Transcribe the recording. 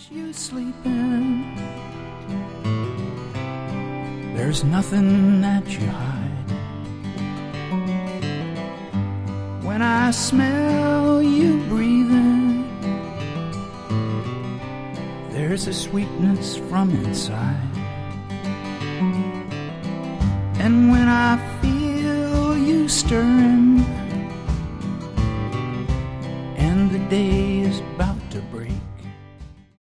you sleeping. There's nothing that you hide. When I smell you breathing, there's a sweetness from inside. And when I feel you stirring, and the day is about to break,